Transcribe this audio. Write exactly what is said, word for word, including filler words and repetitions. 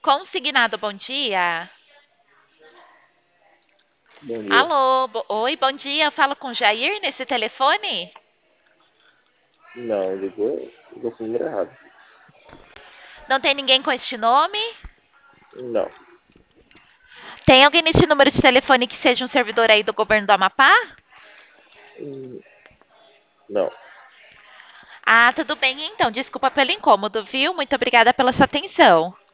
Consignado, bom dia. Bom dia. Alô, bo- oi, bom dia. Eu falo com o Jair nesse telefone? Não, ligou, ligou pro número errado. Não tem ninguém com este nome? Não, Tem alguém nesse número de telefone que seja um servidor aí do governo do Amapá? hum, não. Ah, tudo bem então. Desculpa pelo incômodo, viu? Muito obrigada pela sua atenção.